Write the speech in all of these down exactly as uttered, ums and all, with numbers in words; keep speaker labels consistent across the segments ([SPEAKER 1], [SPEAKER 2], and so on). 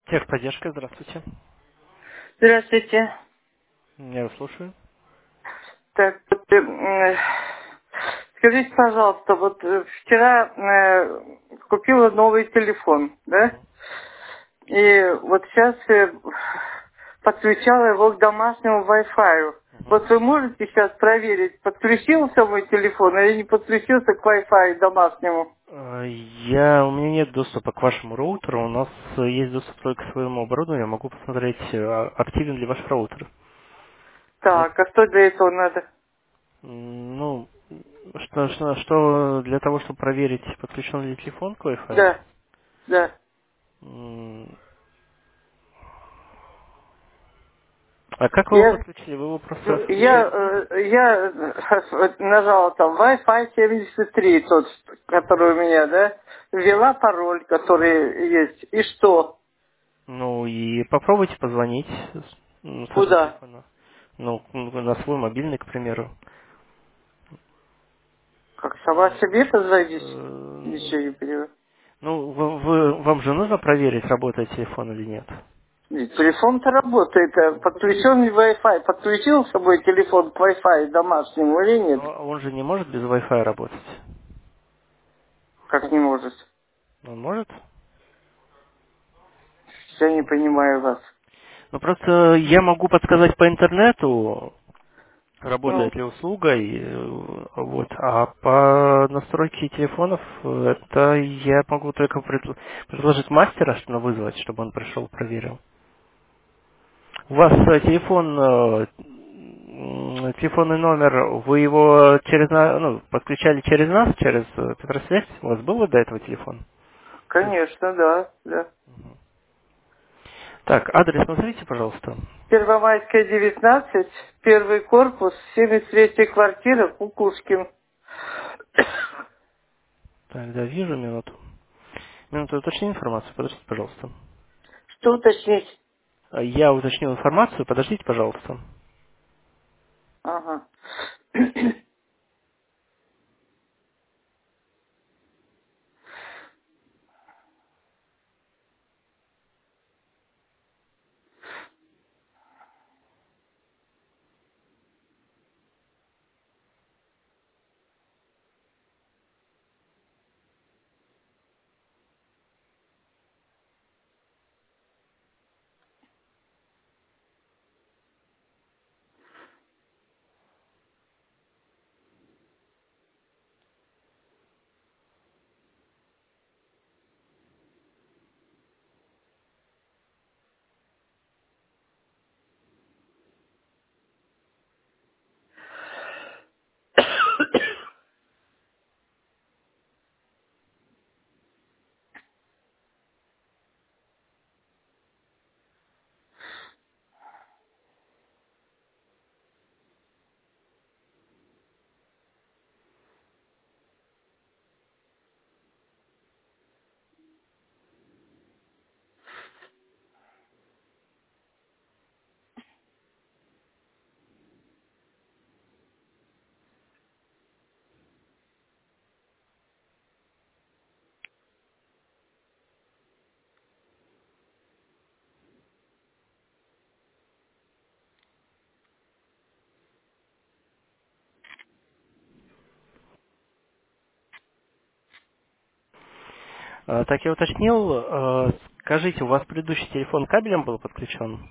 [SPEAKER 1] Техподдержка, здравствуйте.
[SPEAKER 2] Здравствуйте.
[SPEAKER 1] Я вас слушаю.
[SPEAKER 2] Так, вот, э, м, скажите, пожалуйста, вот э, вчера э, купила новый телефон, да?
[SPEAKER 1] Мгм.
[SPEAKER 2] И вот сейчас э, подключала его к домашнему Wi-Fi.
[SPEAKER 1] Мгм.
[SPEAKER 2] Вот вы можете сейчас проверить, подключился мой телефон или не подключился к Wi-Fi домашнему?
[SPEAKER 1] Э, Я, у меня нет доступа к вашему роутеру, у нас э, есть доступ только к своему оборудованию, я могу посмотреть, э, а- активен ли ваш роутер. Для-
[SPEAKER 2] Так, а что для этого надо?
[SPEAKER 1] м, ну, что, что, что для того, чтобы проверить, подключен ли телефон к Wi-Fi?
[SPEAKER 2] Да, да.
[SPEAKER 1] М, А как вы его
[SPEAKER 2] Я
[SPEAKER 1] подключили? Вы его просто
[SPEAKER 2] Ну,
[SPEAKER 1] через...
[SPEAKER 2] Я, э, я э, нажала там Wi-Fi семьдесят три, тот, который у меня, да, ввела пароль, который есть. И что?
[SPEAKER 1] Ну, и попробуйте позвонить с, м, с этого
[SPEAKER 2] Куда?
[SPEAKER 1] телефона. Ну, на свой мобильный, к примеру.
[SPEAKER 2] Как сама себе позвонить?
[SPEAKER 1] Э,
[SPEAKER 2] Ничего не понимаю.
[SPEAKER 1] Ну, вы, вы- вам же нужно проверить, работает телефон или нет.
[SPEAKER 2] Нет, телефон-то работает, а подключен ли Wi-Fi? Подключил с собой телефон к Wi-Fi домашнему или нет?
[SPEAKER 1] Но он же не может без Wi-Fi работать.
[SPEAKER 2] Как не может?
[SPEAKER 1] Он может?
[SPEAKER 2] Я не понимаю вас.
[SPEAKER 1] Ну, просто я могу подсказать по интернету,
[SPEAKER 2] Ну,
[SPEAKER 1] работает ли услуга, и, э, вот, а по настройке телефонов э, это я могу только пред- предложить мастера, что вызвать, чтобы он пришел, проверил. У вас э, телефон, э, м, телефонный номер, вы его через, на- ну, подключали через нас, через э, Петросвязь? У вас был до этого телефон?
[SPEAKER 2] конечно, да, да.
[SPEAKER 1] Так, адрес назовите, пожалуйста.
[SPEAKER 2] Первомайская, девятнадцать, первый корпус, семьдесят третья квартира, Кукушкин.
[SPEAKER 1] Так, да, вижу, минуту. Минуту, уточни информацию, подождите, пожалуйста.
[SPEAKER 2] Что уточнить?
[SPEAKER 1] Э, Я уточнил информацию, подождите, пожалуйста.
[SPEAKER 2] Ага.
[SPEAKER 1] Э, Так, я уточнил. Э, Скажите, у вас предыдущий телефон кабелем был подключен?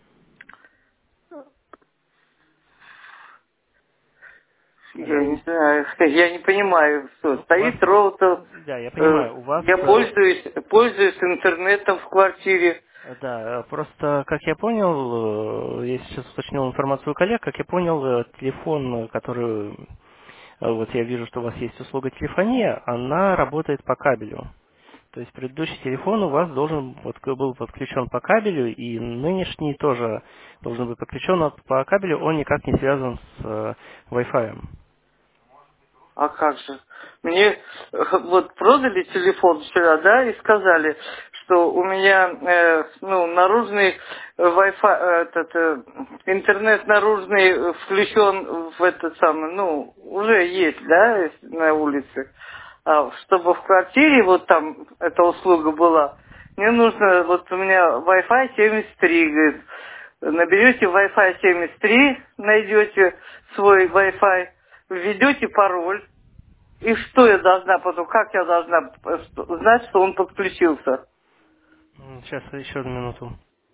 [SPEAKER 2] Я
[SPEAKER 1] Алло.
[SPEAKER 2] не знаю, я не понимаю, что
[SPEAKER 1] Ну, у вас...
[SPEAKER 2] стоит роутер,
[SPEAKER 1] Да, я
[SPEAKER 2] э,
[SPEAKER 1] понимаю, у вас...
[SPEAKER 2] я
[SPEAKER 1] э,
[SPEAKER 2] пользуюсь, пользуюсь интернетом в квартире.
[SPEAKER 1] Да, э, просто, как я понял, э, я сейчас уточнил информацию у коллег, как я понял, э, телефон, э, который, э, вот я вижу, что у вас есть услуга телефония, она работает по кабелю. То есть предыдущий телефон у вас должен вот, к- был подключен по кабелю, и нынешний тоже должен быть подключен от- по кабелю, он никак не связан с э, Wi-Fi.
[SPEAKER 2] А как же? Мне э, вот продали телефон вчера, да, и сказали, что у меня э, ну, наружный э, Wi-Fi, э, этот, э, интернет наружный э, включен в этот самый, ну, уже есть, да, на улице. А чтобы в квартире вот там эта услуга была, Мне нужно, вот у меня Wi-Fi семьдесят три, говорит, наберете Wi-Fi семьдесят три, найдете свой Wi-Fi, введете пароль, и что я должна потом, как я должна э, что- знать, что он подключился?
[SPEAKER 1] М, Сейчас, еще одну минуту.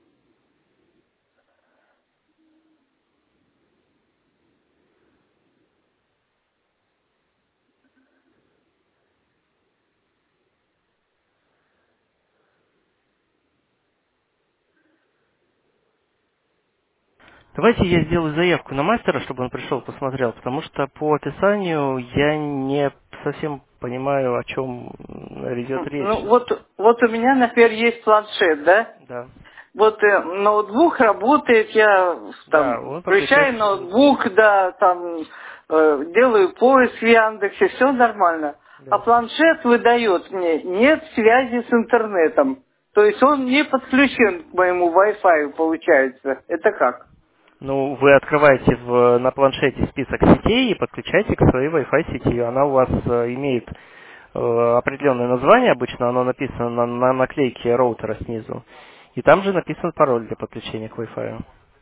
[SPEAKER 1] Давайте я сделаю заявку на мастера, чтобы он пришел посмотрел, потому что по описанию я не совсем понимаю, о чем идет речь.
[SPEAKER 2] Ну, вот, вот у меня, например, есть планшет, да?
[SPEAKER 1] Да.
[SPEAKER 2] Вот э, ноутбук работает, я
[SPEAKER 1] Да,
[SPEAKER 2] там
[SPEAKER 1] он
[SPEAKER 2] включаю
[SPEAKER 1] подключается к ноутбуку.
[SPEAKER 2] ноутбук, да, там э, делаю поиск в Яндексе, все нормально. А
[SPEAKER 1] Да.
[SPEAKER 2] планшет выдает мне, нет связи с интернетом. То есть он не подключен к моему Wi-Fi, получается. Это как?
[SPEAKER 1] Ну, вы открываете в, на планшете список сетей и подключаете к своей Wi-Fi сети. Она у вас э, имеет э, определенное название, обычно оно написано на, на наклейке роутера снизу. И там же написан пароль для подключения к Wi-Fi.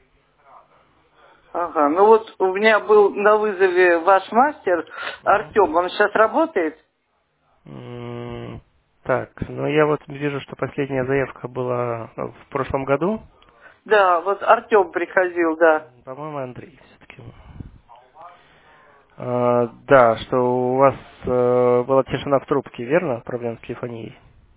[SPEAKER 2] Ага, ну вот у меня был на вызове ваш мастер
[SPEAKER 1] Мгм.
[SPEAKER 2] Артем, он сейчас работает?
[SPEAKER 1] М, Так, ну я вот вижу, что последняя заявка была в прошлом году.
[SPEAKER 2] Да, вот Артем приходил, да.
[SPEAKER 1] По-моему, Андрей все-таки. Да, что у вас э, была тишина в трубке, верно? Проблема с телефонией.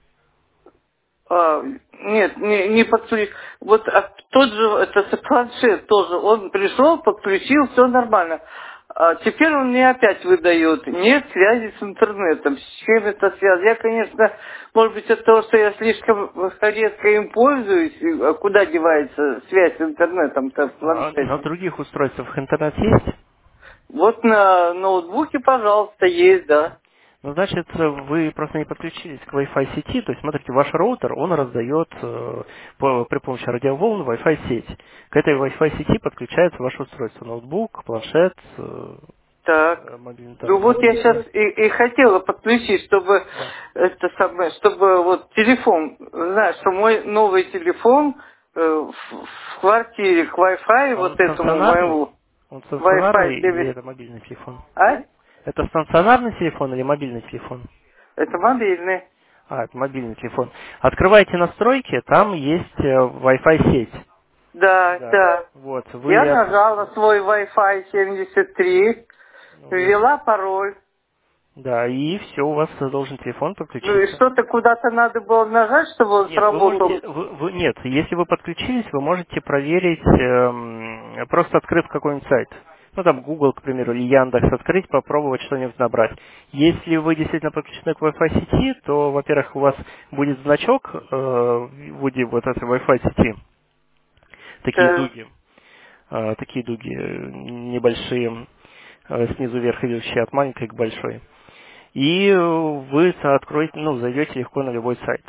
[SPEAKER 2] А, нет, не, не подключил. Вот а тот же, это планшет тоже, он пришел, подключил, все нормально. А теперь он мне опять выдает, нет связи с интернетом. С чем это связано? Я, конечно, может быть, от того, что я слишком редко им пользуюсь, и, а куда девается связь с интернетом-то в
[SPEAKER 1] А на
[SPEAKER 2] планшете?
[SPEAKER 1] других устройствах интернет есть?
[SPEAKER 2] Вот на ноутбуке, пожалуйста, есть, да.
[SPEAKER 1] Ну, значит, вы просто не подключились к Wi-Fi сети. То есть, смотрите, ваш роутер, он раздает э, по- при помощи радиоволн Wi-Fi сеть. К этой Wi-Fi сети подключается ваше устройство. Ноутбук, планшет, э,
[SPEAKER 2] Так.
[SPEAKER 1] э, мобильный
[SPEAKER 2] Ну
[SPEAKER 1] там,
[SPEAKER 2] вот я сейчас
[SPEAKER 1] ноутбук.
[SPEAKER 2] и, и хотела подключить, чтобы
[SPEAKER 1] Да.
[SPEAKER 2] это самое, чтобы вот телефон, знаешь, что мой новый телефон э, в, в квартире к Wi-Fi,
[SPEAKER 1] А он
[SPEAKER 2] вот этому
[SPEAKER 1] стационарный?
[SPEAKER 2] моему
[SPEAKER 1] Он
[SPEAKER 2] Wi-Fi
[SPEAKER 1] стационарный или
[SPEAKER 2] семьдесят,
[SPEAKER 1] это мобильный телефон?
[SPEAKER 2] а?
[SPEAKER 1] Это стационарный телефон или мобильный телефон?
[SPEAKER 2] Это мобильный.
[SPEAKER 1] А, это мобильный телефон. Открывайте настройки, там есть э, Wi-Fi сеть.
[SPEAKER 2] Да,
[SPEAKER 1] Да.
[SPEAKER 2] да.
[SPEAKER 1] Вот,
[SPEAKER 2] Я
[SPEAKER 1] вы, от-
[SPEAKER 2] нажала свой Wi-Fi семьдесят три,
[SPEAKER 1] вы-
[SPEAKER 2] ввела пароль.
[SPEAKER 1] да, и все, у вас должен телефон
[SPEAKER 2] Ну и
[SPEAKER 1] подключиться.
[SPEAKER 2] что-то куда-то надо было нажать, чтобы он
[SPEAKER 1] Нет, вы
[SPEAKER 2] сработал.
[SPEAKER 1] можете, вы- вы- нет, если вы подключились, вы можете проверить, эм, просто открыв какой-нибудь сайт. Ну, там Google, к примеру, или Яндекс открыть, попробовать что-нибудь набрать. Если вы действительно подключены к Wi-Fi сети, то, во-первых, у вас будет значок э, в виде вот этой Wi-Fi сети, такие
[SPEAKER 2] Да.
[SPEAKER 1] дуги, э, такие дуги э, небольшие, э, снизу вверх идущие от маленькой к большой. И э, вы откроете, ну, зайдете легко на любой сайт.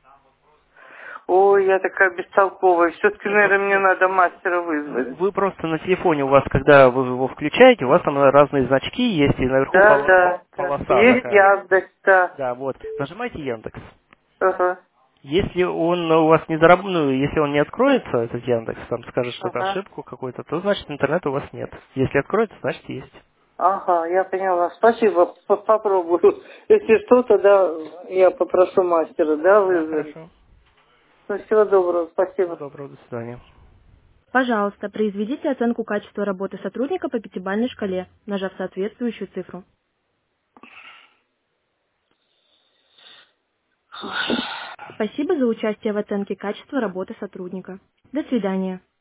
[SPEAKER 2] Ой, я такая бесстолковая. Все-таки,
[SPEAKER 1] Нет, ну,
[SPEAKER 2] наверное, мне
[SPEAKER 1] нет.
[SPEAKER 2] надо мастера
[SPEAKER 1] Вы
[SPEAKER 2] вызвать.
[SPEAKER 1] вы просто на телефоне у вас, когда вы его включаете, у вас там разные значки есть, и наверху
[SPEAKER 2] Да,
[SPEAKER 1] поло-
[SPEAKER 2] да,
[SPEAKER 1] по-
[SPEAKER 2] да.
[SPEAKER 1] полоса
[SPEAKER 2] Есть
[SPEAKER 1] такая.
[SPEAKER 2] Яндекс, да.
[SPEAKER 1] Да, вот. Нажимайте Яндекс.
[SPEAKER 2] Ага,
[SPEAKER 1] Если он у вас не зараб... ну, если он не откроется, этот Яндекс, там скажет что-то
[SPEAKER 2] ага.
[SPEAKER 1] ошибку какую-то, то значит интернета у вас нет. Если откроется, значит есть.
[SPEAKER 2] Ага, я поняла. Спасибо, п- попробую. Если что, тогда я попрошу мастера, да,
[SPEAKER 1] Да,
[SPEAKER 2] вызвать.
[SPEAKER 1] хорошо.
[SPEAKER 2] Ну, всего доброго,
[SPEAKER 1] Всего
[SPEAKER 2] спасибо.
[SPEAKER 1] доброго, до свидания.
[SPEAKER 3] Пожалуйста, произведите оценку качества работы сотрудника по пятибалльной шкале, нажав соответствующую цифру. Спасибо за участие в оценке качества работы сотрудника. До свидания.